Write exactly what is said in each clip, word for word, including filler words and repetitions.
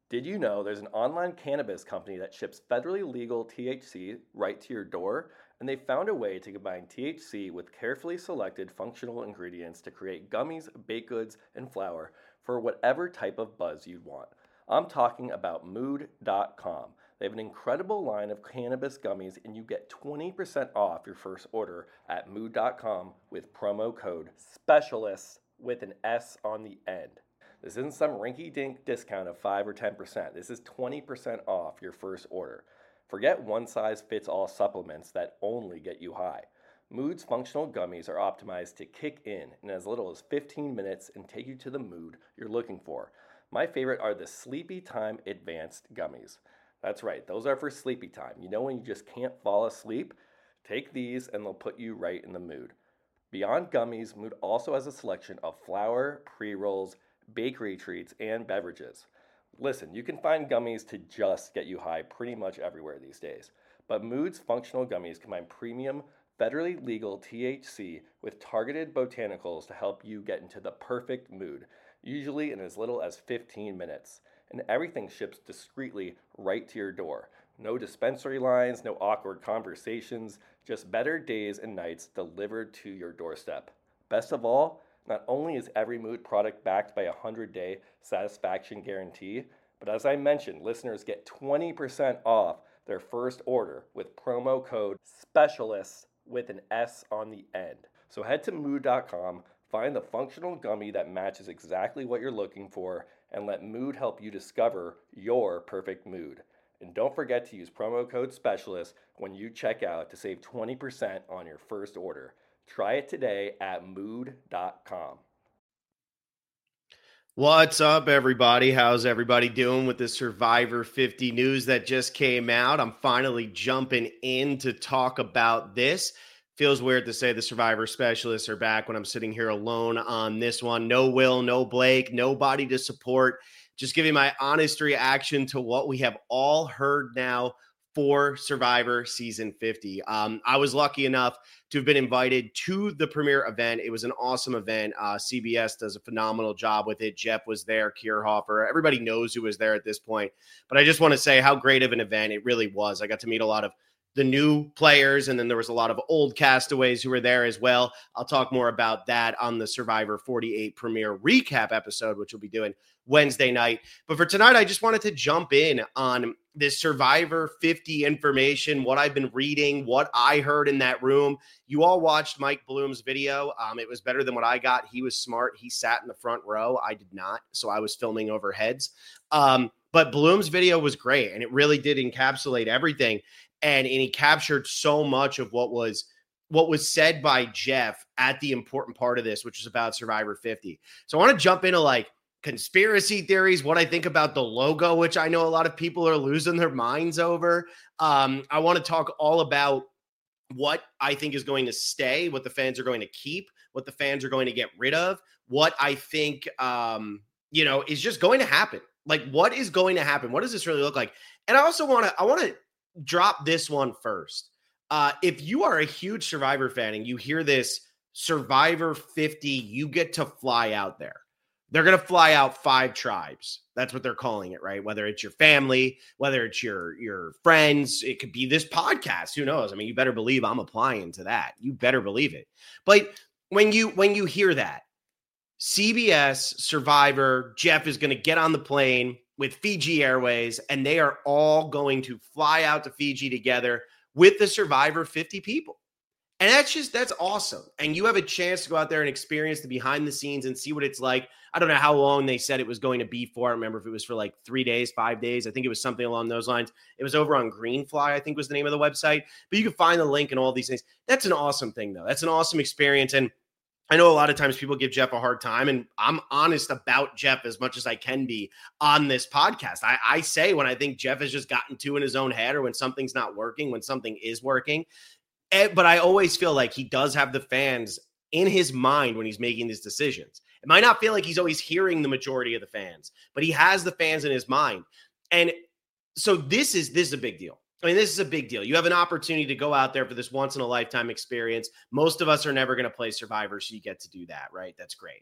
Did you know there's an online cannabis company that ships federally legal T H C right to your door? And they found a way to combine T H C with carefully selected functional ingredients to create gummies, baked goods, and flour for whatever type of buzz you'd want. I'm talking about mood dot com. They have an incredible line of cannabis gummies, and you get twenty percent off your first order at mood dot com with promo code SPECIALIST with an S on the end. This isn't some rinky dink discount of five or ten percent. This is twenty percent off your first order. Forget one size fits all supplements that only get you high. Mood's functional gummies are optimized to kick in in as little as fifteen minutes and take you to the mood you're looking for. My favorite are the Sleepy Time Advanced Gummies. That's right, those are for sleepy time. You know when you just can't fall asleep? Take these and they'll put you right in the mood. Beyond gummies, Mood also has a selection of flour, pre-rolls, bakery treats, and beverages. Listen, you can find gummies to just get you high pretty much everywhere these days, but Mood's functional gummies combine premium, federally legal T H C with targeted botanicals to help you get into the perfect mood, usually in as little as fifteen minutes. And everything ships discreetly right to your door. No dispensary lines, no awkward conversations, just better days and nights delivered to your doorstep. Best of all, not only is every Mood product backed by a one hundred day satisfaction guarantee, but as I mentioned, listeners get twenty percent off their first order with promo code SPECIALIST with an S on the end. So head to mood dot com, find the functional gummy that matches exactly what you're looking for, and let Mood help you discover your perfect mood. And don't forget to use promo code SPECIALIST when you check out to save twenty percent on your first order. Try it today at mood dot com. What's up, everybody? How's everybody doing with the Survivor fifty news that just came out? I'm finally jumping in to talk about this. Feels weird to say the Survivor specialists are back when I'm sitting here alone on this one. No Will, no Blake, nobody to support. Just giving my honest reaction to what we have all heard now for Survivor Season fifty. Um, I was lucky enough to have been invited to the premiere event. It was an awesome event. Uh, C B S does a phenomenal job with it. Jeff was there, Kierhofer. Everybody knows who was there at this point. But I just want to say how great of an event it really was. I got to meet a lot of the new players, and then there was a lot of old castaways who were there as well. I'll talk more about that on the Survivor forty-eight premiere recap episode, which we'll be doing Wednesday night. But for tonight, I just wanted to jump in on this Survivor fifty information, what I've been reading, what I heard in that room. You all watched Mike Bloom's video. Um, it was better than what I got. He was smart. He sat in the front row. I did not, so I was filming over heads. Um, but Bloom's video was great, and it really did encapsulate everything. And, and he captured so much of what was what was said by Jeff at the important part of this, which is about Survivor fifty. So I want to jump into like conspiracy theories, what I think about the logo, which I know a lot of people are losing their minds over. Um, I want to talk all about what I think is going to stay, what the fans are going to keep, what the fans are going to get rid of, what I think, um, you know, is just going to happen. Like, what is going to happen? What does this really look like? And I also want to, I want to drop this one first. Uh, if you are a huge Survivor fan and you hear this Survivor fifty, you get to fly out there. They're going to fly out five tribes. That's what they're calling it, right? Whether it's your family, whether it's your, your friends, it could be this podcast. Who knows? I mean, you better believe I'm applying to that. You better believe it. But when you, when you hear that, C B S, Survivor, Jeff is going to get on the plane with Fiji Airways, and they are all going to fly out to Fiji together with the Survivor fifty people. And that's just, that's awesome. And you have a chance to go out there and experience the behind the scenes and see what it's like. I don't know how long they said it was going to be for. I don't remember if it was for like three days, five days. I think it was something along those lines. It was over on Greenfly, I think was the name of the website. But you can find the link and all these things. That's an awesome thing, though. That's an awesome experience. And I know a lot of times people give Jeff a hard time, and I'm honest about Jeff as much as I can be on this podcast. I, I say when I think Jeff has just gotten too in his own head, or when something's not working, when something is working. And, but I always feel like he does have the fans in his mind when he's making these decisions. It might not feel like he's always hearing the majority of the fans, but he has the fans in his mind. And so this is this is a big deal. I mean, this is a big deal. You have an opportunity to go out there for this once in a lifetime experience. Most of us are never going to play Survivor, so you get to do that, right? That's great.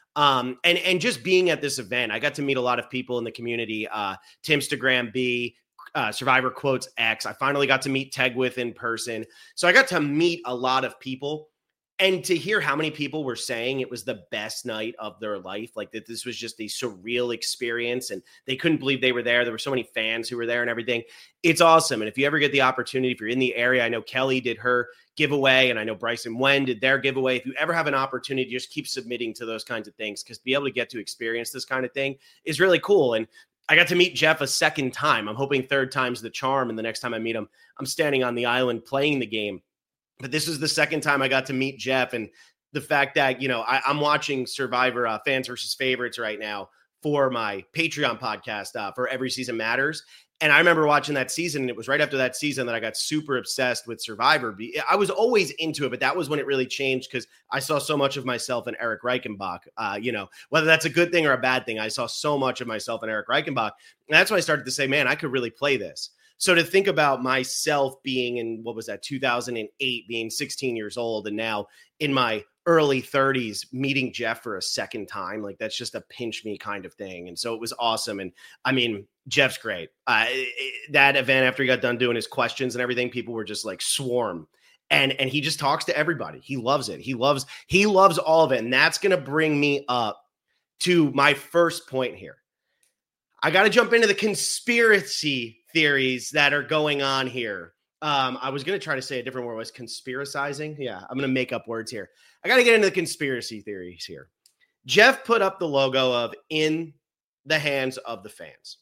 Um, and, and just being at this event, I got to meet a lot of people in the community, uh, Timstagram B, uh, Survivor Quotes X. I finally got to meet Tegwith in person. So I got to meet a lot of people. And to hear how many people were saying it was the best night of their life, like that this was just a surreal experience and they couldn't believe they were there. There were so many fans who were there and everything. It's awesome. And if you ever get the opportunity, if you're in the area, I know Kelly did her giveaway and I know Bryce and Wen did their giveaway. If you ever have an opportunity, just keep submitting to those kinds of things because to be able to get to experience this kind of thing is really cool. And I got to meet Jeff a second time. I'm hoping third time's the charm. And the next time I meet him, I'm standing on the island playing the game. But this was the second time I got to meet Jeff, and the fact that, you know, I, I'm watching Survivor uh, Fans versus Favorites right now for my Patreon podcast uh, for Every Season Matters. And I remember watching that season, and it was right after that season that I got super obsessed with Survivor. I was always into it, but that was when it really changed because I saw so much of myself in Eric Reichenbach. Uh, you know, whether that's a good thing or a bad thing, I saw so much of myself in Eric Reichenbach. And that's when I started to say, man, I could really play this. So to think about myself being in, what was that, two thousand eight, being sixteen years old, and now in my early thirties, meeting Jeff for a second time, like that's just a pinch me kind of thing. And so it was awesome. And I mean, Jeff's great. Uh, that event, after he got done doing his questions and everything, people were just like swarm. And, and he just talks to everybody. He loves it. He loves, he loves all of it. And that's going to bring me up to my first point here. I got to jump into the conspiracy theories that are going on here. Um, I was going to try to say a different word. Was conspiracizing? Yeah, I'm going to make up words here. I got to get into the conspiracy theories here. Jeff put up the logo of in the hands of the fans.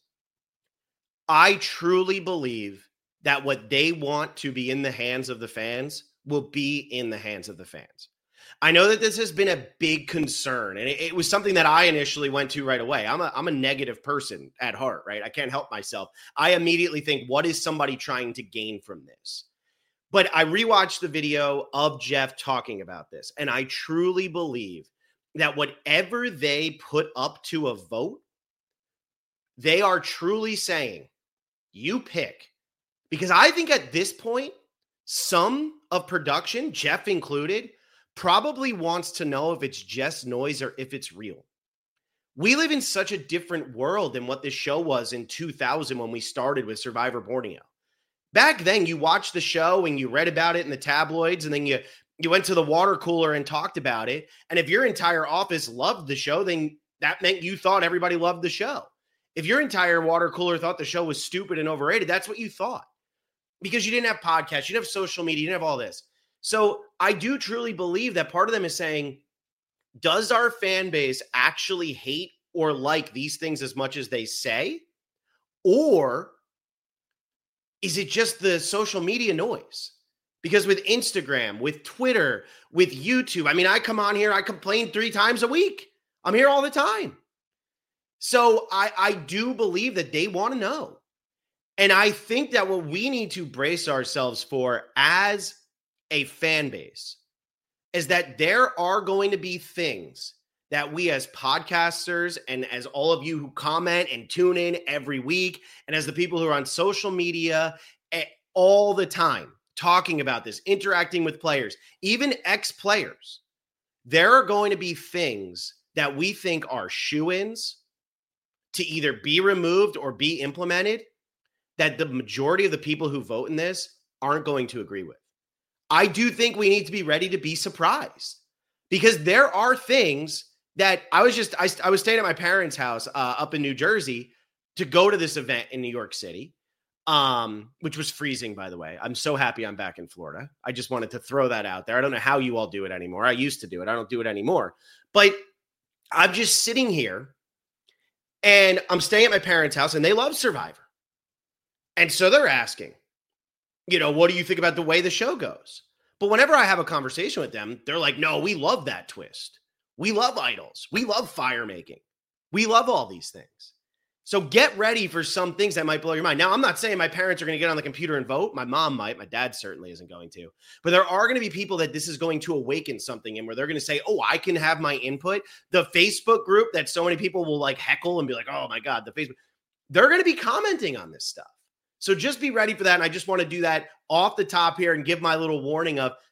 I truly believe that what they want to be in the hands of the fans will be in the hands of the fans. I know that this has been a big concern, and it, it was something that I initially went to right away. I'm a, I'm a negative person at heart, right? I can't help myself. I immediately think, what is somebody trying to gain from this? But I rewatched the video of Jeff talking about this, and I truly believe that whatever they put up to a vote, they are truly saying, you pick. Because I think at this point, some of production, Jeff included, probably wants to know if it's just noise or if it's real. We live in such a different world than what this show was in two thousand when we started with Survivor Borneo. Back then, you watched the show and you read about it in the tabloids, and then you, you went to the water cooler and talked about it. And if your entire office loved the show, then that meant you thought everybody loved the show. If your entire water cooler thought the show was stupid and overrated, that's what you thought. Because you didn't have podcasts, you didn't have social media, you didn't have all this. So I do truly believe that part of them is saying, does our fan base actually hate or like these things as much as they say? Or is it just the social media noise? Because with Instagram, with Twitter, with YouTube, I mean, I come on here, I complain three times a week. I'm here all the time. So I, I do believe that they want to know. And I think that what we need to brace ourselves for as a fan base is that there are going to be things that we as podcasters and as all of you who comment and tune in every week, and as the people who are on social media all the time talking about this, interacting with players, even ex-players, there are going to be things that we think are shoo-ins to either be removed or be implemented that the majority of the people who vote in this aren't going to agree with. I do think we need to be ready to be surprised because there are things that I was just, I, I was staying at my parents' house uh, up in New Jersey to go to this event in New York City, um, which was freezing, by the way. I'm so happy I'm back in Florida. I just wanted to throw that out there. I don't know how you all do it anymore. I used to do it. I don't do it anymore. But I'm just sitting here and I'm staying at my parents' house and they love Survivor. And so they're asking, you know, what do you think about the way the show goes? But whenever I have a conversation with them, they're like, no, we love that twist. We love idols. We love fire making. We love all these things. So get ready for some things that might blow your mind. Now, I'm not saying my parents are going to get on the computer and vote. My mom might. My dad certainly isn't going to. But there are going to be people that this is going to awaken something in where they're going to say, oh, I can have my input. The Facebook group that so many people will like heckle and be like, oh my God, the Facebook. They're going to be commenting on this stuff. So just be ready for that. And I just want to do that off the top here and give my little warning of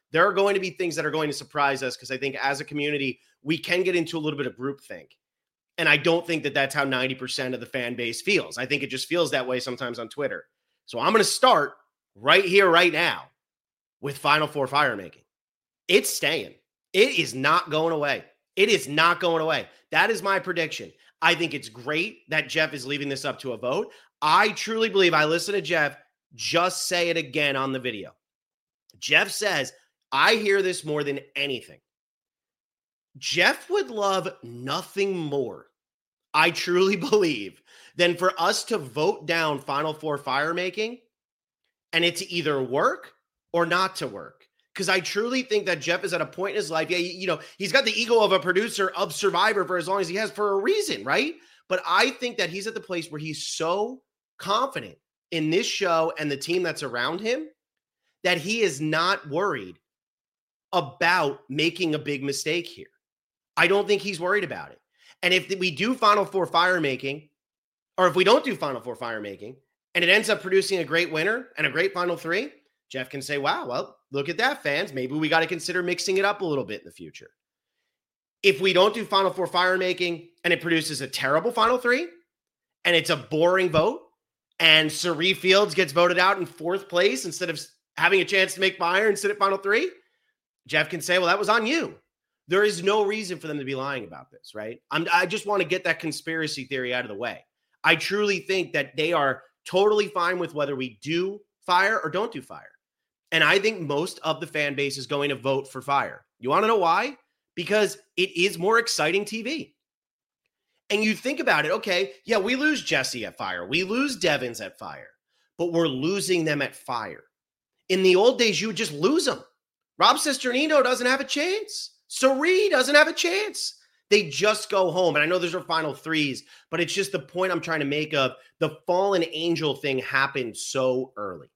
There are going to be things that are going to surprise us because I think as a community, we can get into a little bit of groupthink. And I don't think that that's how ninety percent of the fan base feels. I think it just feels that way sometimes on Twitter. So I'm going to start right here, right now with Final Four fire making. It's staying. It is not going away. It is not going away. That is my prediction. I think it's great that Jeff is leaving this up to a vote. I truly believe, I listen to Jeff just say it again on the video. Jeff says, I hear this more than anything. Jeff would love nothing more, I truly believe, than for us to vote down Final Four fire making and it to either work or not to work. Because I truly think that Jeff is at a point in his life, yeah, you know, he's got the ego of a producer of Survivor for as long as he has for a reason, right? But I think that he's at the place where he's so confident in this show and the team that's around him that he is not worried about making a big mistake here. I don't think he's worried about it. And if we do Final Four fire making, or if we don't do Final Four fire making, and it ends up producing a great winner and a great Final Three, Jeff can say, wow, well, look at that, fans. Maybe we got to consider mixing it up a little bit in the future. If we don't do Final Four fire making and it produces a terrible Final Three and it's a boring vote and Cirie Fields gets voted out in fourth place instead of having a chance to make fire and sit at Final Three, Jeff can say, well, that was on you. There is no reason for them to be lying about this, right? I'm, I just want to get that conspiracy theory out of the way. I truly think that they are totally fine with whether we do fire or don't do fire. And I think most of the fan base is going to vote for fire. You want to know why? Because it is more exciting T V. And you think about it, okay, yeah, we lose Jesse at fire. We lose Devins at fire. But we're losing them at fire. In the old days, you would just lose them. Rob Cesternino doesn't have a chance. Cirie doesn't have a chance. They just go home. And I know those are final threes, but it's just the point I'm trying to make of the fallen angel thing happened so early.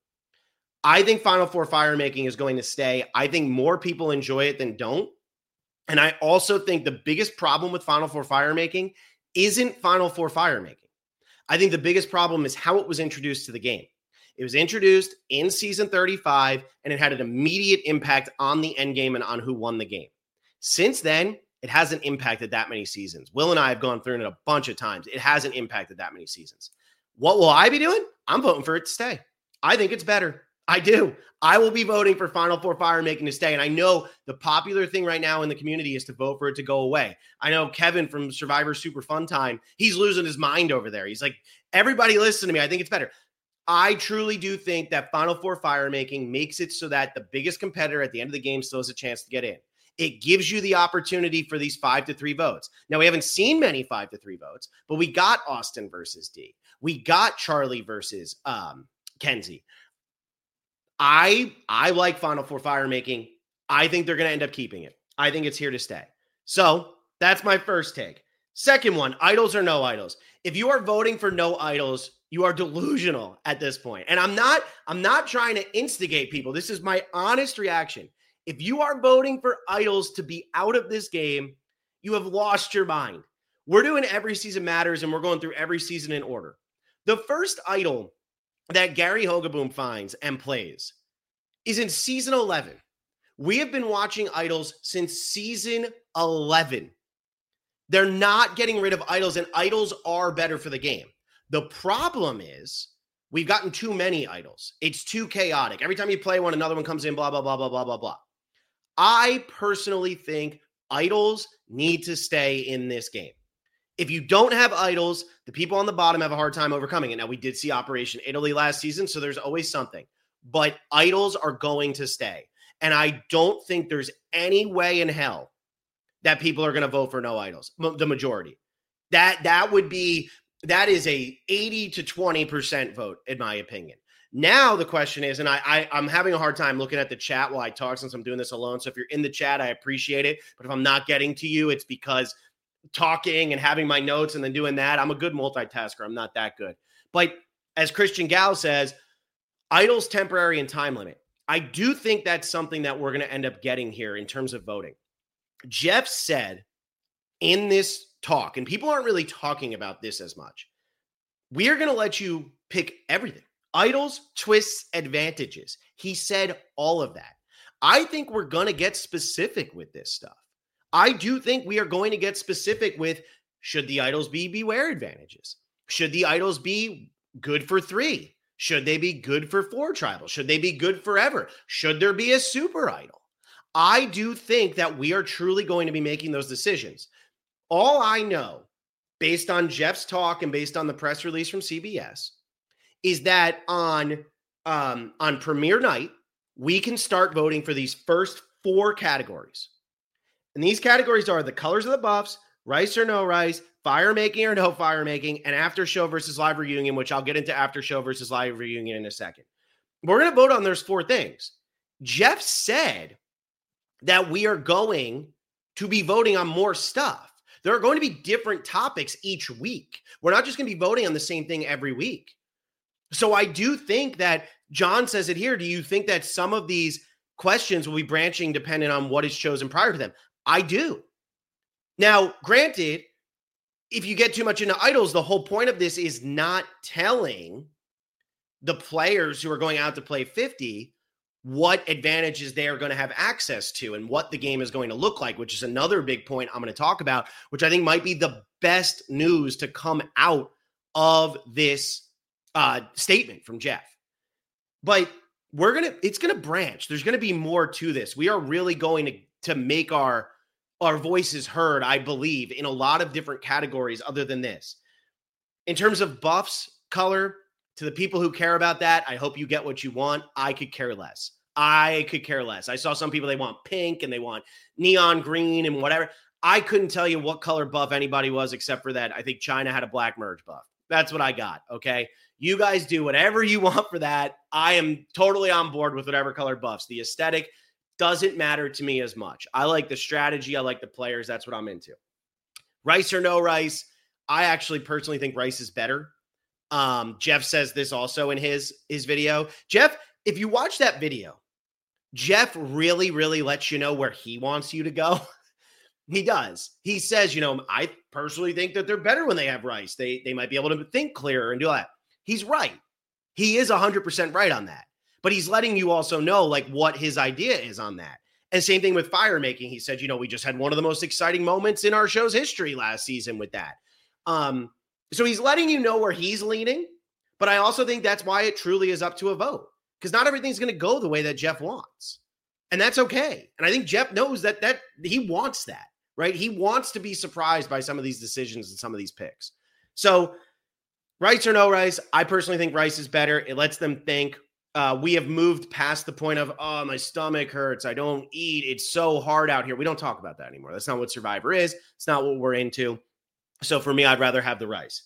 I think Final Four fire making is going to stay. I think more people enjoy it than don't. And I also think the biggest problem with Final Four fire making isn't Final Four fire making. I think the biggest problem is how it was introduced to the game. It was introduced in season thirty-five, and it had an immediate impact on the end game and on who won the game. Since then, it hasn't impacted that many seasons. Will and I have gone through it a bunch of times. It hasn't impacted that many seasons. What will I be doing? I'm voting for it to stay. I think it's better. I do. I will be voting for Final Four fire making to stay. And I know the popular thing right now in the community is to vote for it to go away. I know Kevin from Survivor Super Fun Time, he's losing his mind over there. He's like, everybody listen to me. I think it's better. I truly do think that Final Four fire making makes it so that the biggest competitor at the end of the game still has a chance to get in. It gives you the opportunity for these five to three votes. Now, we haven't seen many five to three votes, but we got Austin versus D. We got Charlie versus um, Kenzie. I I like Final Four fire making. I think they're going to end up keeping it. I think it's here to stay. So that's my first take. Second one, idols or no idols. If you are voting for no idols, you are delusional at this point. And I'm not, I'm not trying to instigate people. This is my honest reaction. If you are voting for idols to be out of this game, you have lost your mind. We're doing Every Season Matters, and we're going through every season in order. The first idol that Gary Hogaboom finds and plays is in season eleven. We have been watching idols since season eleven. They're not getting rid of idols, and idols are better for the game. The problem is we've gotten too many idols. It's too chaotic. Every time you play one, another one comes in, blah, blah, blah, blah, blah, blah, blah. I personally think idols need to stay in this game. If you don't have idols, the people on the bottom have a hard time overcoming it. Now, we did see Operation Italy last season, so there's always something. But idols are going to stay. And I don't think there's any way in hell that people are going to vote for no idols, m- the majority. That that would be, that is a eighty to twenty percent vote, in my opinion. Now the question is, and I, I, I'm having a hard time looking at the chat while I talk since I'm doing this alone. So if you're in the chat, I appreciate it. But if I'm not getting to you, it's because talking and having my notes and then doing that, I'm a good multitasker. I'm not that good. But as Christian Gal says, idols temporary and time limit. I do think that's something that we're going to end up getting here in terms of voting. Jeff said in this talk, and people aren't really talking about this as much, we are going to let you pick everything. Idols, twists, advantages. He said all of that. I think we're going to get specific with this stuff. I do think we are going to get specific with, should the idols be beware advantages? Should the idols be good for three? Should they be good for four tribal? Should they be good forever? Should there be a super idol? I do think that we are truly going to be making those decisions. All I know, based on Jeff's talk and based on the press release from C B S, is that on, um, on premiere night, we can start voting for these first four categories. And these categories are the colors of the buffs, rice or no rice, fire making or no fire making, and after show versus live reunion, which I'll get into after show versus live reunion in a second. We're going to vote on those four things. Jeff said that we are going to be voting on more stuff. There are going to be different topics each week. We're not just going to be voting on the same thing every week. So I do think that John says it here. Do you think that some of these questions will be branching depending on what is chosen prior to them? I do. Now, granted, if you get too much into idols, the whole point of this is not telling the players who are going out to play fifty what advantages they are going to have access to and what the game is going to look like, which is another big point I'm going to talk about, which I think might be the best news to come out of this uh, statement from Jeff. But we're going to, it's going to branch. There's going to be more to this. We are really going to, to make our, our voices heard, I believe, in a lot of different categories other than this. In terms of buffs, color, to the people who care about that, I hope you get what you want. I could care less. I could care less. I saw some people, they want pink and they want neon green and whatever. I couldn't tell you what color buff anybody was except for that. I think China had a black merge buff. That's what I got, okay? You guys do whatever you want for that. I am totally on board with whatever color buffs. The aesthetic doesn't matter to me as much. I like the strategy. I like the players. That's what I'm into. Rice or no rice, I actually personally think rice is better. Um, Jeff says this also in his, his video. Jeff, if you watch that video, Jeff really, really lets you know where he wants you to go. He does. He says, you know, I personally think that they're better when they have rice. They, they might be able to think clearer and do that. He's right. He is one hundred percent right on that. But he's letting you also know, like, what his idea is on that. And same thing with fire making. He said, you know, we just had one of the most exciting moments in our show's history last season with that. Um, So he's letting you know where he's leaning, but I also think that's why it truly is up to a vote, because not everything's going to go the way that Jeff wants, and that's okay. And I think Jeff knows that that he wants that, right? He wants to be surprised by some of these decisions and some of these picks. So rice or no rice, I personally think rice is better. It lets them think. Uh, we have moved past the point of, oh, my stomach hurts, I don't eat, it's so hard out here. We don't talk about that anymore. That's not what Survivor is. It's not what we're into. So for me, I'd rather have the rice.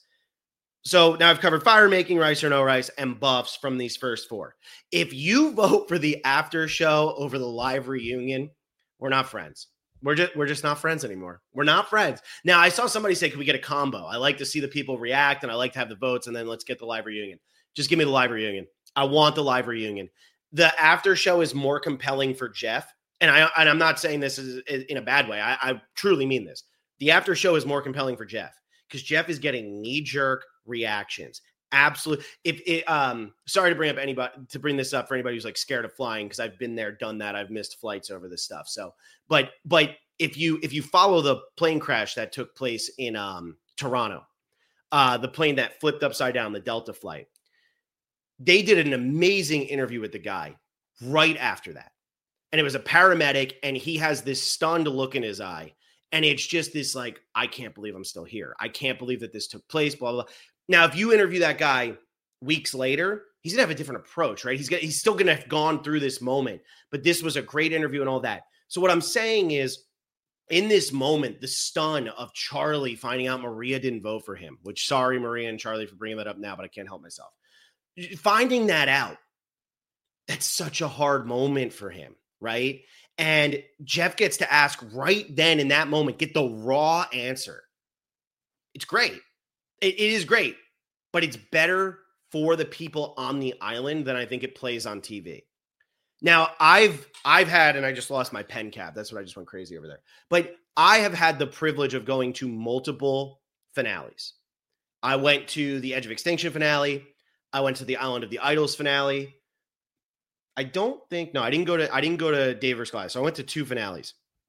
So now I've covered fire making, rice or no rice, and buffs from these first four. If you vote for the after show over the live reunion, we're not friends. We're just we're just not friends anymore. We're not friends. Now, I saw somebody say, can we get a combo? I like to see the people react, and I like to have the votes, and then let's get the live reunion. Just give me the live reunion. I want the live reunion. The after show is more compelling for Jeff, and, I, and I'm not saying this is in a bad way. I, I truly mean this. The after show is more compelling for Jeff because Jeff is getting knee-jerk reactions. Absolutely. If it, um, sorry to bring up anybody to bring this up for anybody who's like scared of flying, because I've been there, done that. I've missed flights over this stuff. So, but but if you if you follow the plane crash that took place in um, Toronto, uh, the plane that flipped upside down, the Delta flight, they did an amazing interview with the guy right after that, and it was a paramedic, and he has this stunned look in his eye. And it's just this like, I can't believe I'm still here. I can't believe that this took place, blah, blah, blah. Now, if you interview that guy weeks later, he's going to have a different approach, right? He's got, he's still going to have gone through this moment. But this was a great interview and all that. So what I'm saying is, in this moment, the stun of Charlie finding out Maria didn't vote for him, which, sorry, Maria and Charlie for bringing that up now, but I can't help myself. Finding that out, that's such a hard moment for him, right? And Jeff gets to ask right then in that moment, get the raw answer. It's great. It, it is great, but it's better for the people on the island than I think it plays on T V. Now, I've I've had, and I just lost my pen cap. That's what I just went crazy over there. But I have had the privilege of going to multiple finales. I went to the Edge of Extinction finale. I went to the Island of the Idols finale. I don't think, no, I didn't go to, I didn't go to Dave versus Goliath. So I went to two finales.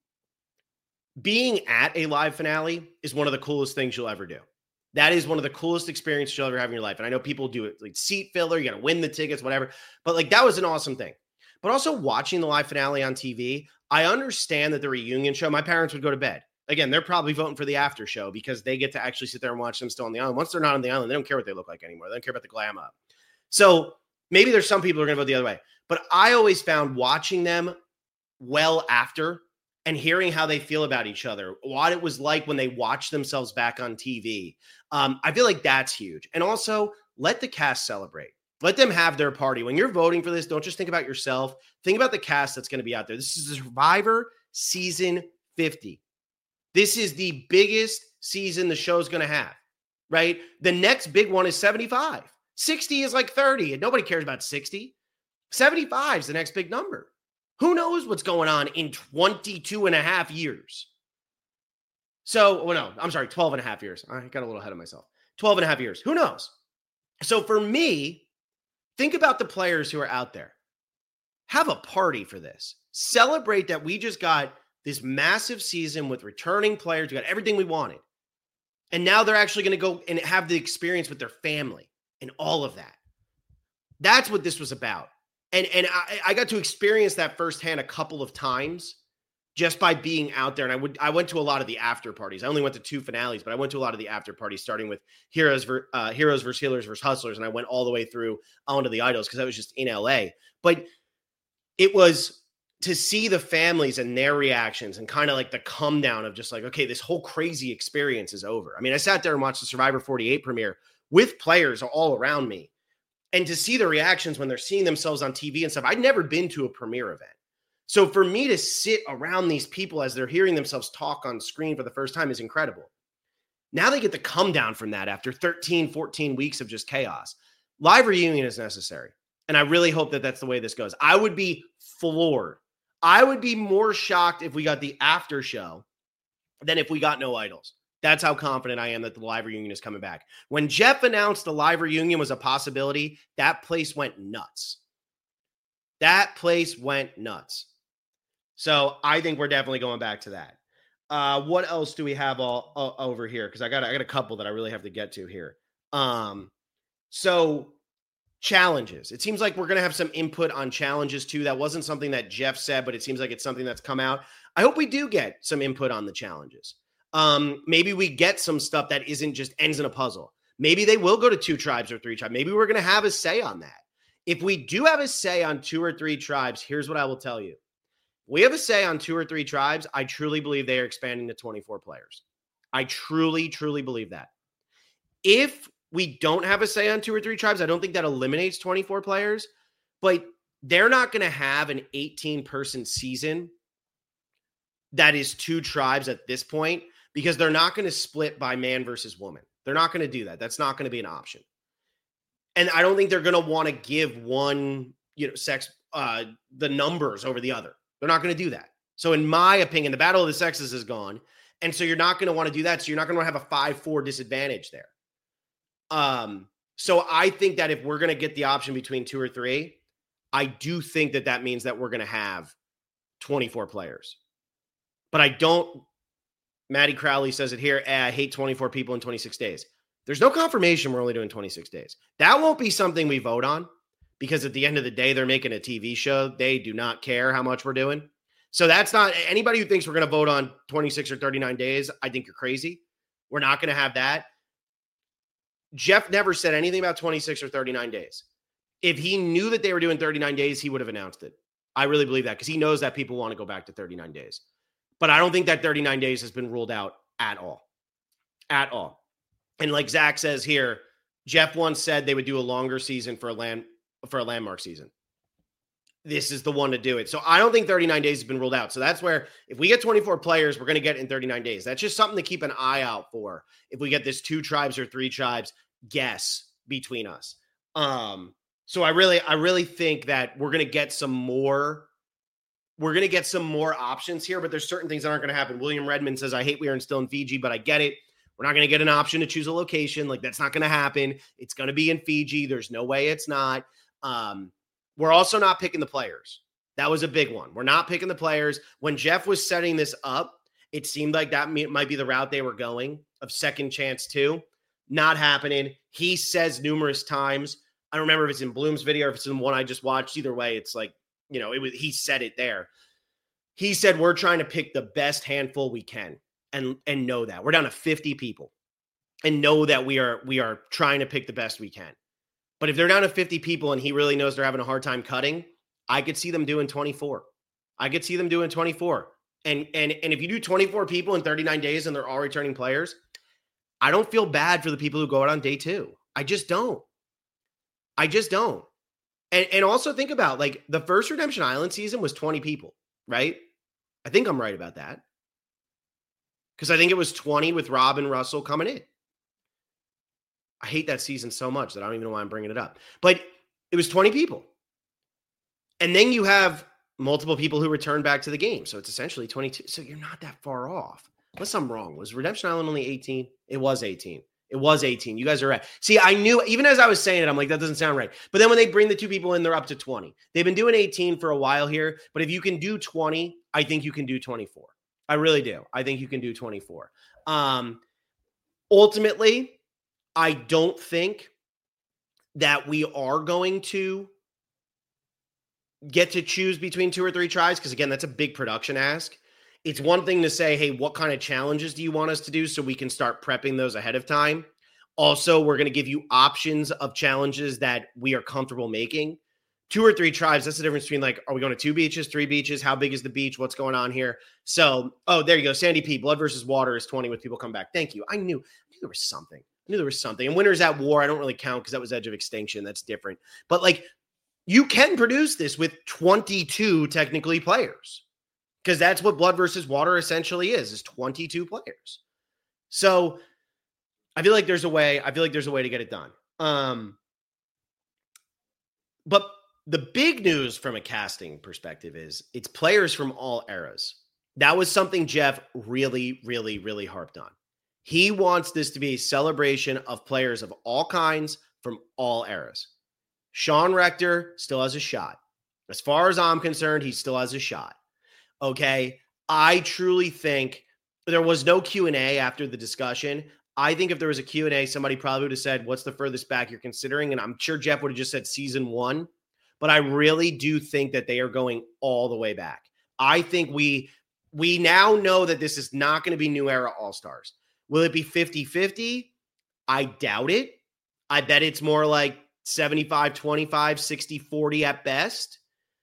Being at a live finale is one of the coolest things you'll ever do. That is one of the coolest experiences you'll ever have in your life. And I know people do it like seat filler, you got to win the tickets, whatever. But like, that was an awesome thing. But also watching the live finale on T V, I understand that the reunion show, my parents would go to bed. Again, they're probably voting for the after show because they get to actually sit there and watch them still on the island. Once they're not on the island, they don't care what they look like anymore. They don't care about the glam up. So maybe there's some people who are going to vote the other way. But I always found watching them well after and hearing how they feel about each other, what it was like when they watched themselves back on T V. Um, I feel like that's huge. And also, let the cast celebrate. Let them have their party. When you're voting for this, don't just think about yourself. Think about the cast that's going to be out there. This is Survivor Season fifty. This is the biggest season the show's going to have, right? The next big one is seventy-five. sixty is like thirty, and nobody cares about sixty. seventy-five is the next big number. Who knows what's going on in twenty-two and a half years? So, well, no, I'm sorry, twelve and a half years. I got a little ahead of myself. twelve and a half years. Who knows? So for me, think about the players who are out there. Have a party for this. Celebrate that we just got this massive season with returning players. We got everything we wanted. And now they're actually going to go and have the experience with their family and all of that. That's what this was about. And, and I, I got to experience that firsthand a couple of times just by being out there. And I would I went to a lot of the after parties. I only went to two finales, but I went to a lot of the after parties, starting with Heroes, ver, uh, Heroes versus Healers versus Hustlers. And I went all the way through onto the Idols because I was just in L A. But it was to see the families and their reactions and kind of like the come down of just like, okay, this whole crazy experience is over. I mean, I sat there and watched the Survivor forty-eight premiere with players all around me. And to see the reactions when they're seeing themselves on T V and stuff, I'd never been to a premiere event. So for me to sit around these people as they're hearing themselves talk on screen for the first time is incredible. Now they get to come down from that after thirteen, fourteen weeks of just chaos. Live reunion is necessary. And I really hope that that's the way this goes. I would be floored. I would be more shocked if we got the after show than if we got no Idols. That's how confident I am that the live reunion is coming back. When Jeff announced the live reunion was a possibility, that place went nuts. That place went nuts. So I think we're definitely going back to that. Uh, what else do we have all, all over here? Because I got I got a couple that I really have to get to here. Um, so challenges. It seems like we're going to have some input on challenges too. That wasn't something that Jeff said, but it seems like it's something that's come out. I hope we do get some input on the challenges. Um, maybe we get some stuff that isn't just ends in a puzzle. Maybe they will go to two tribes or three tribes. Maybe we're going to have a say on that. If we do have a say on two or three tribes, here's what I will tell you. We have a say on two or three tribes. I truly believe they are expanding to twenty-four players. I truly, truly believe that. If we don't have a say on two or three tribes, I don't think that eliminates twenty-four players, but they're not going to have an eighteen-person season that is two tribes at this point because they're not going to split by man versus woman. They're not going to do that. That's not going to be an option. And I don't think they're going to want to give one, you know, sex, uh, the numbers over the other. They're not going to do that. So in my opinion, the battle of the sexes is gone. And so you're not going to want to do that. So you're not going to have a five four disadvantage there. Um, so I think that if we're going to get the option between two or three, I do think that that means that we're going to have twenty-four players. But I don't, Maddie Crowley says it here, eh, I hate twenty-four people in twenty-six days. There's no confirmation we're only doing twenty-six days. That won't be something we vote on because at the end of the day, they're making a T V show. They do not care how much we're doing. So that's not, anybody who thinks we're going to vote on twenty-six or thirty-nine days, I think you're crazy. We're not going to have that. Jeff never said anything about twenty-six or thirty-nine days. If he knew that they were doing thirty-nine days, he would have announced it. I really believe that because he knows that people want to go back to thirty-nine days. But I don't think that thirty-nine days has been ruled out at all. At all. And like Zach says here, Jeff once said they would do a longer season for a land for a landmark season. This is the one to do it. So I don't think thirty-nine days has been ruled out. So that's where if we get twenty-four players, we're going to get in thirty-nine days. That's just something to keep an eye out for. If we get this two tribes or three tribes guess between us. Um, so I really, I really think that we're going to get some more We're going to get some more options here, but there's certain things that aren't going to happen. William Redmond says, I hate we are still in Fiji, but I get it. We're not going to get an option to choose a location. Like, that's not going to happen. It's going to be in Fiji. There's no way it's not. Um, We're also not picking the players. That was a big one. We're not picking the players. When Jeff was setting this up, it seemed like that might be the route they were going of second chance two. Not happening. He says numerous times, I don't remember if it's in Bloom's video or if it's in one I just watched. Either way, it's like, you know, it was, he said it there. He said, we're trying to pick the best handful we can and, and know that. We're down to fifty people and know that we are, we are trying to pick the best we can. But if they're down to fifty people and he really knows they're having a hard time cutting, I could see them doing twenty-four. I could see them doing twenty-four. And, and, and if you do twenty-four people in thirty-nine days and they're all returning players, I don't feel bad for the people who go out on day two. I just don't. I just don't. And, and also think about, like, the first Redemption Island season was twenty people, right? I think I'm right about that. Because I think it was twenty with Rob and Russell coming in. I hate that season so much that I don't even know why I'm bringing it up. But it was twenty people. And then you have multiple people who return back to the game. So it's essentially twenty-two. So you're not that far off. Unless I'm wrong. Was Redemption Island only eighteen? It was eighteen. It was eighteen. You guys are right. See, I knew, even as I was saying it, I'm like, that doesn't sound right. But then when they bring the two people in, they're up to twenty. They've been doing eighteen for a while here. But if you can do twenty, I think you can do twenty-four. I really do. I think you can do twenty-four. Um, ultimately, I don't think that we are going to get to choose between two or three tries. Because again, that's a big production ask. It's one thing to say, hey, what kind of challenges do you want us to do so we can start prepping those ahead of time? Also, we're going to give you options of challenges that we are comfortable making. Two or three tribes, that's the difference between, like, are we going to two beaches, three beaches? How big is the beach? What's going on here? So, oh, there you go. Sandy P, blood versus water is twenty with people come back. Thank you. I knew, I knew there was something. I knew there was something. And Winners at War, I don't really count because that was Edge of Extinction. That's different. But, like, you can produce this with twenty-two technically players. Because that's what blood versus water essentially is, is twenty-two players. So I feel like there's a way, I feel like there's a way to get it done. Um, but the big news from a casting perspective is it's players from all eras. That was something Jeff really, really, really harped on. He wants this to be a celebration of players of all kinds from all eras. Sean Rector still has a shot. As far as I'm concerned, he still has a shot. Okay, I truly think there was no Q and A after the discussion. I think if there was a Q and A, somebody probably would have said, what's the furthest back you're considering? And I'm sure Jeff would have just said season one. But I really do think that they are going all the way back. I think we we now know that this is not going to be New Era All-Stars. Will it be fifty-fifty? I doubt it. I bet it's more like seventy-five twenty-five, sixty forty at best.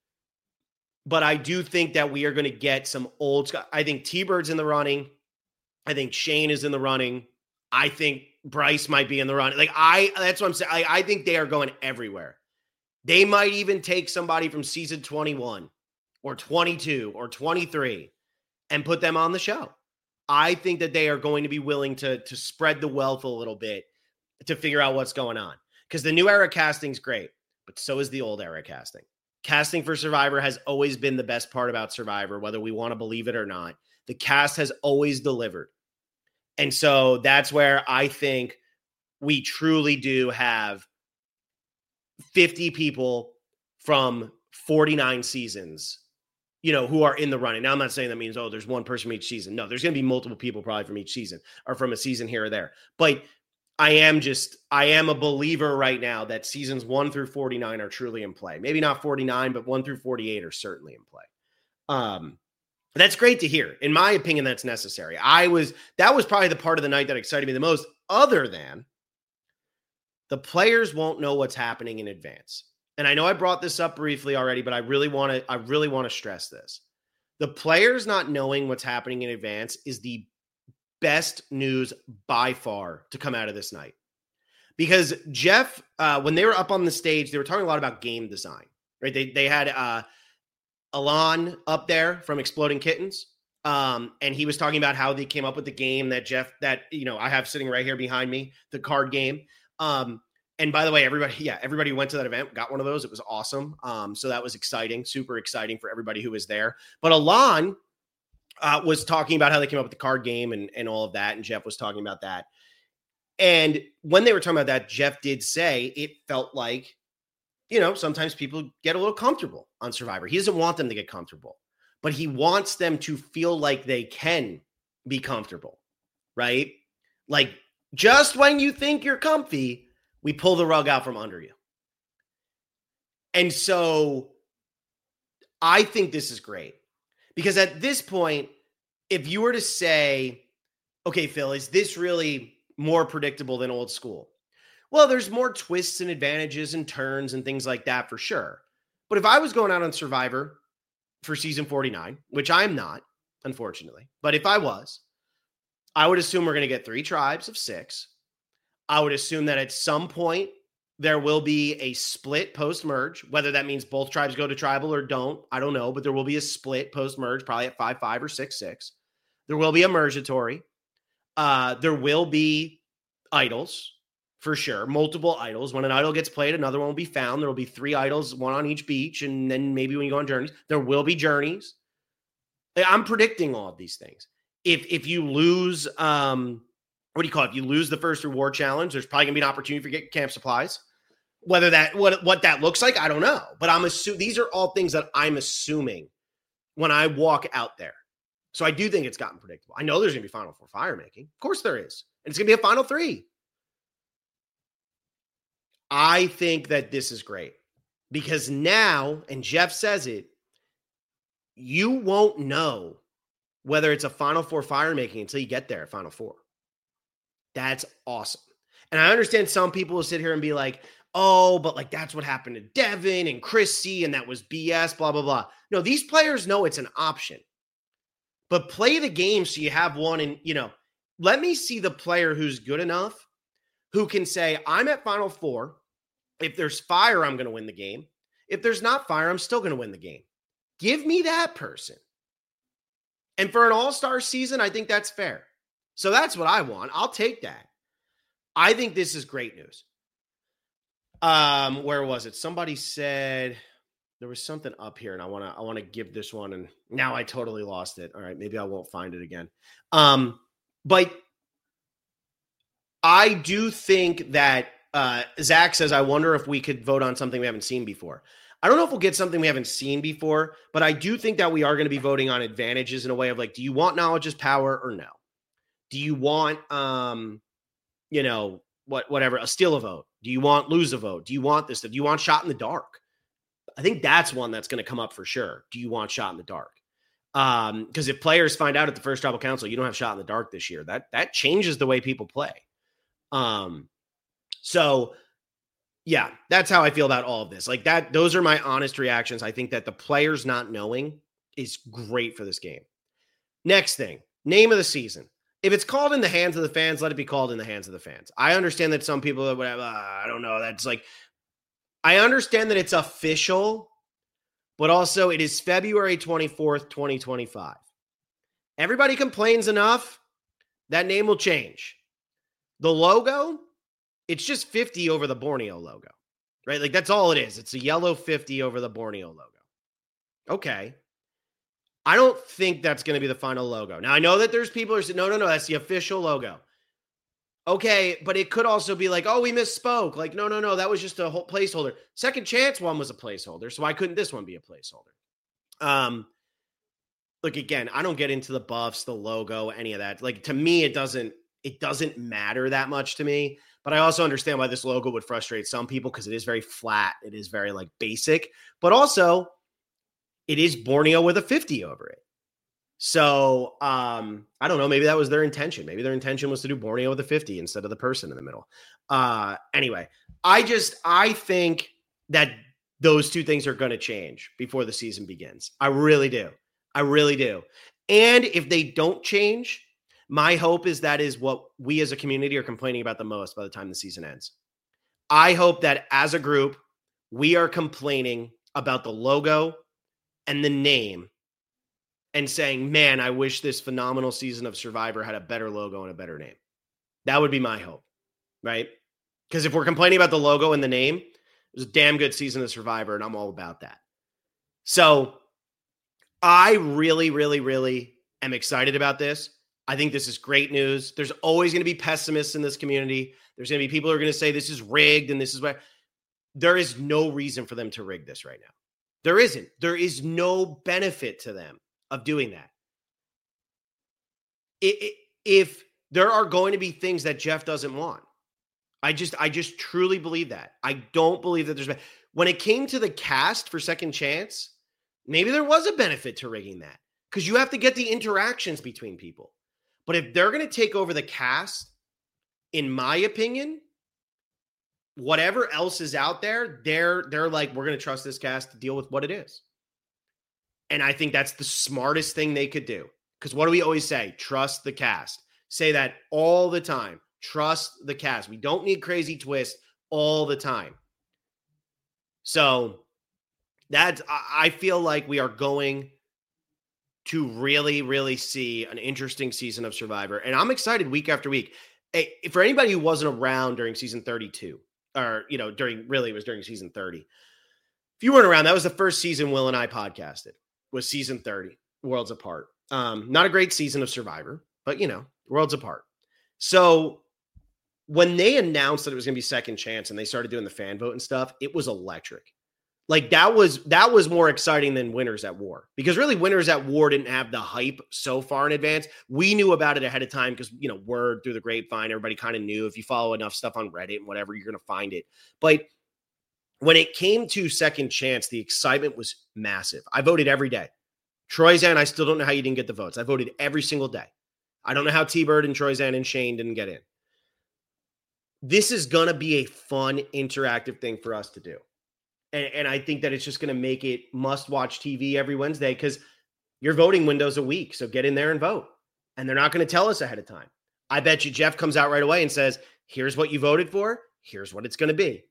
But I do think that we are going to get some old – I think T-Bird's in the running. I think Shane is in the running. I think Bryce might be in the running. Like, I – that's what I'm saying. I, I think they are going everywhere. They might even take somebody from season twenty-one or twenty-two or twenty-three and put them on the show. I think that they are going to be willing to, to spread the wealth a little bit to figure out what's going on. Because the new era casting is great, but so is the old era casting. Casting for Survivor has always been the best part about Survivor, whether we want to believe it or not. The cast has always delivered. And so that's where I think we truly do have fifty people from forty-nine seasons, you know, who are in the running. Now, I'm not saying that means, oh, there's one person from each season. No, there's going to be multiple people probably from each season or from a season here or there. But I am just, I am a believer right now that seasons one through forty-nine are truly in play. Maybe not forty-nine, but one through forty-eight are certainly in play. Um, that's great to hear. In my opinion, that's necessary. I was, that was probably the part of the night that excited me the most, other than the players won't know what's happening in advance. And I know I brought this up briefly already, but I really want to, I really want to stress this. The players not knowing what's happening in advance is the best news by far to come out of this night. Because Jeff, uh, when they were up on the stage, they were talking a lot about game design, right? They they had uh, Alon up there from Exploding Kittens. Um, and he was talking about how they came up with the game that Jeff, that, you know, I have sitting right here behind me, the card game. Um, and by the way, everybody, yeah, everybody who went to that event, got one of those. It was awesome. Um, so that was exciting, super exciting for everybody who was there. But Alon uh, was talking about how they came up with the card game and, and all of that. And Jeff was talking about that. And when they were talking about that, Jeff did say it felt like you know, sometimes people get a little comfortable on Survivor. He doesn't want them to get comfortable, but he wants them to feel like they can be comfortable, right? Like just when you think you're comfy, we pull the rug out from under you. And so I think this is great because at this point, if you were to say, okay, Phil, is this really more predictable than old school? Well, there's more twists and advantages and turns and things like that for sure. But if I was going out on Survivor for season forty-nine, which I'm not, unfortunately, but if I was, I would assume we're going to get three tribes of six. I would assume that at some point there will be a split post-merge, whether that means both tribes go to tribal or don't, I don't know, but there will be a split post-merge, probably at five five or six six. There will be a mergatory. Uh, there will be idols, for sure, multiple idols. When an idol gets played, another one will be found. There will be three idols, one on each beach, and then maybe when you go on journeys, there will be journeys. I'm predicting all of these things. If if you lose, um, what do you call it? If you lose the first reward challenge, there's probably gonna be an opportunity for get camp supplies. Whether that what what that looks like, I don't know. But I'm assuming these are all things that I'm assuming when I walk out there. So I do think it's gotten predictable. I know there's gonna be Final Four fire making. Of course there is, and it's gonna be a Final Three. I think that this is great because now, and Jeff says it, you won't know whether it's a Final Four fire making until you get there at Final Four. That's awesome. And I understand some people will sit here and be like, oh, but like that's what happened to Devin and Chrissy, and that was B S, blah, blah, blah. No, these players know it's an option. But play the game so you have one, and, you know, let me see the player who's good enough who can say, I'm at Final Four. If there's fire, I'm going to win the game. If there's not fire, I'm still going to win the game. Give me that person. And for an all-star season, I think that's fair. So that's what I want. I'll take that. I think this is great news. Um, where was it? Somebody said there was something up here, and I want to I want to give this one, and now I totally lost it. All right, maybe I won't find it again. Um, but I do think that uh, Zach says, I wonder if we could vote on something we haven't seen before. I don't know if we'll get something we haven't seen before, but I do think that we are going to be voting on advantages in a way of like, do you want knowledge as power or no? Do you want, um, you know, what, whatever, a steal a vote? Do you want lose a vote? Do you want this? Do you want shot in the dark? I think that's one that's going to come up for sure. Do you want shot in the dark? Um, because if players find out at the first tribal council, you don't have shot in the dark this year, that, that changes the way people play. Um, so yeah, that's how I feel about all of this. Like that, those are my honest reactions. I think that the players not knowing is great for this game. Next thing, name of the season. If it's called in the hands of the fans, let it be called in the hands of the fans. I understand that some people are whatever, uh, I don't know. That's like, I understand that it's official, but also it is February twenty-fourth, twenty twenty-five. Everybody complains enough, that name will change. The logo, it's just fifty over the Borneo logo, right? Like that's all it is. It's a yellow fifty over the Borneo logo. Okay. I don't think that's going to be the final logo. Now I know that there's people who say, no, no, no, that's the official logo. Okay. But it could also be like, oh, we misspoke. Like, no, no, no, that was just a whole placeholder. Second Chance one was a placeholder. So why couldn't this one be a placeholder? Um, look, again, I don't get into the buffs, the logo, any of that. Like to me, it doesn't, it doesn't matter that much to me. But I also understand why this logo would frustrate some people because it is very flat. It is very like basic, but also it is Borneo with a fifty over it. So um, I don't know. Maybe that was their intention. Maybe their intention was to do Borneo with a fifty instead of the person in the middle. Uh, anyway, I just, I think that those two things are going to change before the season begins. I really do. I really do. And if they don't change, my hope is that is what we as a community are complaining about the most by the time the season ends. I hope that as a group, we are complaining about the logo and the name and saying, man, I wish this phenomenal season of Survivor had a better logo and a better name. That would be my hope, right? Because if we're complaining about the logo and the name, it was a damn good season of Survivor, and I'm all about that. So I really, really, really am excited about this. I think this is great news. There's always going to be pessimists in this community. There's going to be people who are going to say this is rigged and this is where there is no reason for them to rig this right now. There isn't. There is no benefit to them of doing that. It, it, if there are going to be things that Jeff doesn't want, I just, I just truly believe that. I don't believe that there's, when it came to the cast for Second Chance, maybe there was a benefit to rigging that because you have to get the interactions between people. But if they're going to take over the cast, in my opinion, whatever else is out there, they're they're like, we're going to trust this cast to deal with what it is. And I think that's the smartest thing they could do. Because what do we always say? Trust the cast. Say that all the time. Trust the cast. We don't need crazy twists all the time. So that's, I feel like we are going to really, really see an interesting season of Survivor. And I'm excited week after week. Hey, for anybody who wasn't around during season thirty-two, or, you know, during, really it was during season thirty. If you weren't around, that was the first season Will and I podcasted, was season thirty, Worlds Apart. Um, not a great season of Survivor, but, you know, Worlds Apart. So when they announced that it was going to be Second Chance and they started doing the fan vote and stuff, it was electric. Like that was, that was more exciting than Winners at War, because really Winners at War didn't have the hype so far in advance. We knew about it ahead of time because, you know, word through the grapevine, everybody kind of knew. If you follow enough stuff on Reddit and whatever, you're going to find it. But when it came to Second Chance, the excitement was massive. I voted every day. Troyzan, I still don't know how you didn't get the votes. I voted every single day. I don't know how T-Bird and Troyzan and Shane didn't get in. This is going to be a fun, interactive thing for us to do. And, and I think that it's just going to make it must-watch T V every Wednesday because your voting window's a week. So get in there and vote. And they're not going to tell us ahead of time. I bet you Jeff comes out right away and says, here's what you voted for. Here's what it's going to be.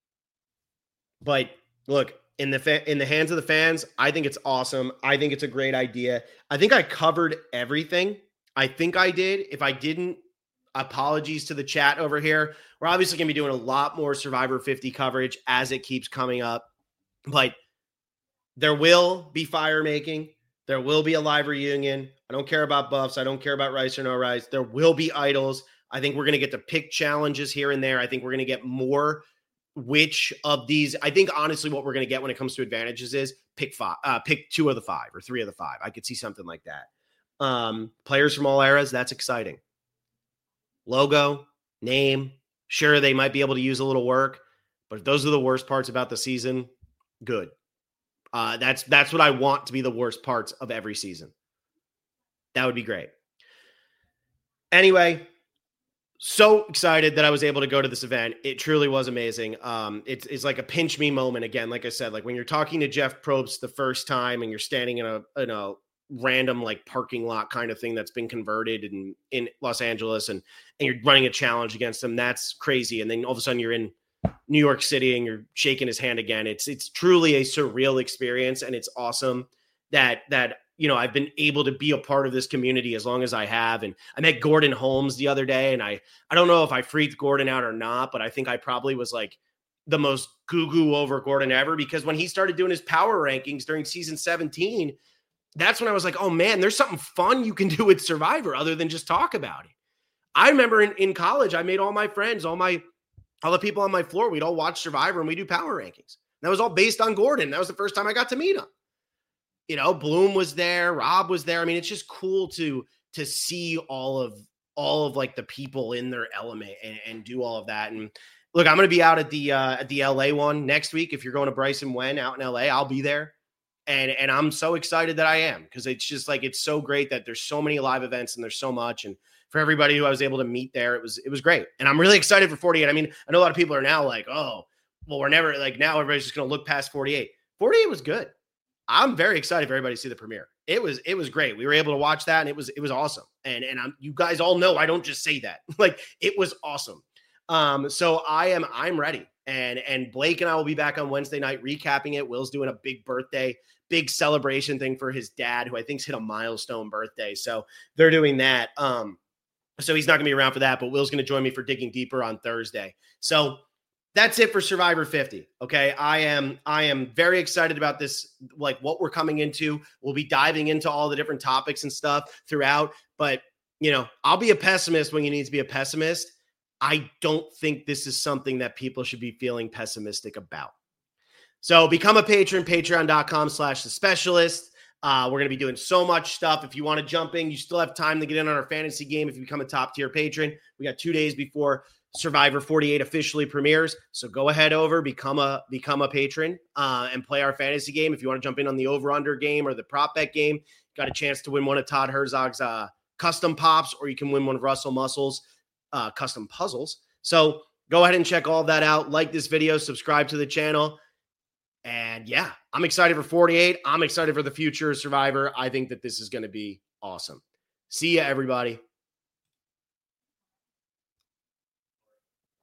But look, in the fa- in the hands of the fans, I think it's awesome. I think it's a great idea. I think I covered everything. I think I did. If I didn't, apologies to the chat over here. We're obviously going to be doing a lot more Survivor fifty coverage as it keeps coming up. But there will be fire making. There will be a live reunion. I don't care about buffs. I don't care about rice or no rice. There will be idols. I think we're going to get to pick challenges here and there. I think we're going to get more which of these. I think honestly what we're going to get when it comes to advantages is pick five, uh, pick two of the five or three of the five. I could see something like that. Um, players from all eras. That's exciting. Logo, name, sure, they might be able to use a little work, but if those are the worst parts about the season, good. Uh, that's that's what I want to be the worst parts of every season. That would be great. Anyway, so excited that I was able to go to this event. It truly was amazing. Um, it's, it's like a pinch me moment again. Like I said, like when you're talking to Jeff Probst the first time and you're standing in a in a random like parking lot kind of thing that's been converted in, in Los Angeles and, and you're running a challenge against him. That's crazy. And then all of a sudden you're in New York City and you're shaking his hand again. It's, it's truly a surreal experience. And it's awesome that, that, you know, I've been able to be a part of this community as long as I have. And I met Gordon Holmes the other day and I, I don't know if I freaked Gordon out or not, but I think I probably was like the most goo-goo over Gordon ever, because when he started doing his power rankings during season seventeen, that's when I was like, oh man, there's something fun you can do with Survivor other than just talk about it. I remember in, in college, I made all my friends, all my, all the people on my floor, we'd all watch Survivor and we do power rankings. That was all based on Gordon. That was the first time I got to meet him. You know, Bloom was there, Rob was there. I mean, it's just cool to, to see all of, all of like the people in their element and, and do all of that. And look, I'm going to be out at the, uh, at the L A one next week. If you're going to Bryson Wen out in L A, I'll be there. And and I'm so excited that I am, because it's just like, it's so great that there's so many live events and there's so much. And for everybody who I was able to meet there, it was, it was great. And I'm really excited for forty-eight. I mean, I know a lot of people are now like, oh, well, we're never like, now everybody's just going to look past forty-eight. forty-eight was good. I'm very excited for everybody to see the premiere. It was, it was great. We were able to watch that and it was, it was awesome. And, and I'm, you guys all know, I don't just say that. Like, it was awesome. Um, so I am, I'm ready. And, and Blake and I will be back on Wednesday night recapping it. Will's doing a big birthday, big celebration thing for his dad, who I think's hit a milestone birthday. So they're doing that. Um, so he's not gonna be around for that, but Will's going to join me for Digging Deeper on Thursday. So that's it for Survivor fifty. Okay. I am, I am very excited about this, like what we're coming into. We'll be diving into all the different topics and stuff throughout, but you know, I'll be a pessimist when you need to be a pessimist. I don't think this is something that people should be feeling pessimistic about. So become a patron, patreon.com slash the specialist. Uh, we're going to be doing so much stuff. If you want to jump in, you still have time to get in on our fantasy game. If you become a top tier patron, we got two days before Survivor forty-eight officially premieres. So go ahead over, become a, become a patron uh, and play our fantasy game. If you want to jump in on the over under game or the prop bet game, got a chance to win one of Todd Herzog's uh, custom pops, or you can win one of Russell Muscle's uh, custom puzzles. So go ahead and check all of that out. Like this video, subscribe to the channel. And yeah, I'm excited for forty-eight. I'm excited for the future of Survivor. I think that this is going to be awesome. See ya, everybody.